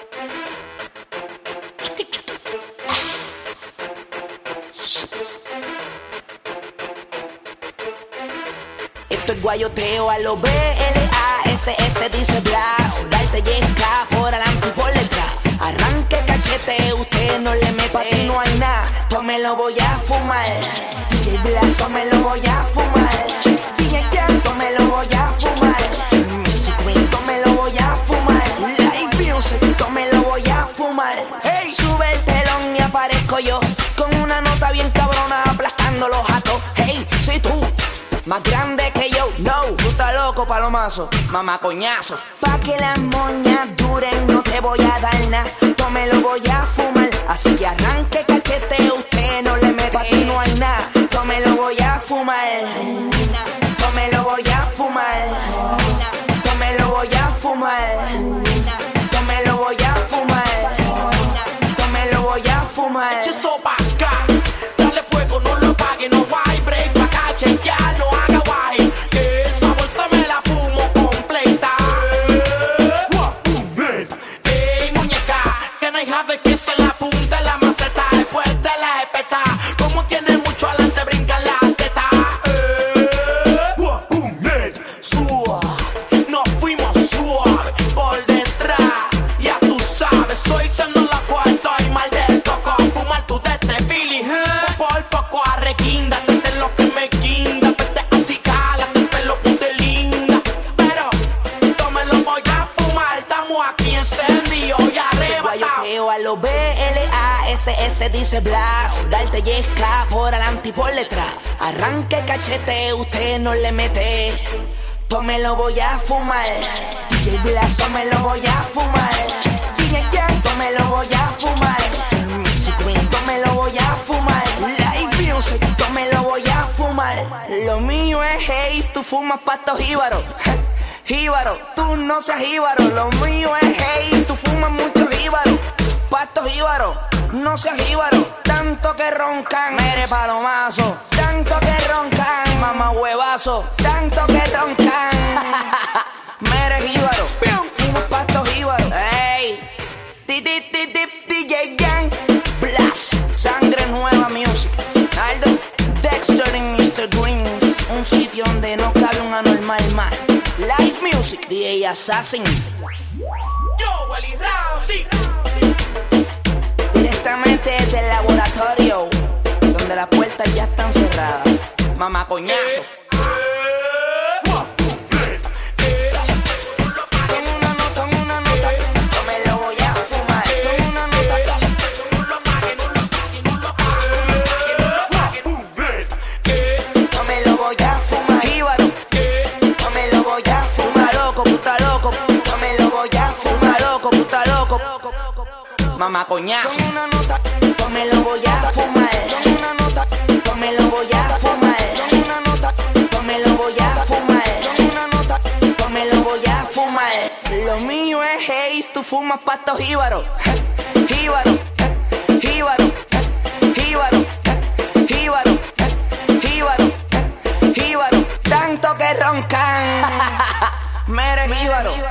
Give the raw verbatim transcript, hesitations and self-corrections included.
Esto es guayoteo a lo B L A S S, dice Blas. Darte yesca por adelante y por detrás. Arranque cachete, usted no le mete. Pa' ti no hay nada, yo me lo voy a fumar. D J Blas, yo me lo voy a fumar. D J Jan, yo me lo voy a fumar. Music Green, yo me lo voy a fumar. Live Music, yo me lo voy a fumar. Hey, sube el telón y aparezco yo con una nota bien cabrona aplastando los jatos. Hey, soy tú, más grande que yo, no. Tú estás loco, palomazo, mamá coñazo. Pa' que las moñas duren no te voy a dar nada, yo me lo voy a fumar. Así que arranque cachete, usted no le mete. Pa' ti no hay nada, yo me lo voy a fumar. Yo me lo voy a fumar. Yo me lo voy a fumar. Yo me lo voy a fumar. Yo me lo voy a fumar. Eche eso pa' acá, dale fuego, no lo apague, no hay break pa' acá, chequear, no haga guay, que esa bolsa me la fumo completa. Ey, muñeca, que no hay jave que se la punta en la maceta, después te la espeta, como tiene mucho adelante, brinca la teta. Suave, nos fuimos suave, por detrás, ya tú sabes, soy sendo la cuarta y mal del coco, fumar tú de este Philly, por poco arreguíndate de lo que me guinda, vete así, cálate el pelo ponte linda, pero yo me lo voy a fumar, estamos aquí encendidos y arrebatados. Guayoteo a lo B L A S S, dice Blas. Darte yesca por adelante y por detrás. Arranque cachete, usted no le mete. Yo me lo voy a fumar. D J Blas, yo me lo voy a fumar. D J Jan, yo me lo voy a fumar. Music Green, yo me lo voy a fumar. Live Music, yo me lo voy a fumar. Lo mío es haze, tú fumas pasto jíbaro. Jíbaro, tú no seas jíbaro. Lo mío es haze, tú fumas mucho jíbaro. Pasto jíbaro, no seas jíbaro. Tanto que roncan, mere palomazo. Tanto que roncan, mamá huevazo. Tanto que roncan, mere jíbaro. Fumas pasto jíbaro. Ey, ti ti ti ti D J Gang, Blas, Sangre Nueva Music, Aldo, Dexter y mister Greens. Un sitio donde no cabe un anormal más. Live Music, D J Assassin. Yo, Willy Rowdy. Directamente desde el laboratorio, donde las puertas ya están cerradas. Mamá coñazo. Con una nota, con una nota, yo me lo voy a fumar. Con una nota, yo me lo voy a fumar. Jíbaro, yo me lo voy a fumar. Loco, puta loco, yo me lo voy a fumar. Loco, puta loco, mamá coñazo. Con una nota, yo me lo voy a fumar. Con una nota, yo me lo voy a fumar. Con una nota, yo me lo voy a fumar. Con una nota, yo me lo voy a fumar. Lo mío es haze, tú fumas pasto jíbaro. Jíbaro, jíbaro, jíbaro, jíbaro, jíbaro, jíbaro. Tanto que roncan, mere jíbaro.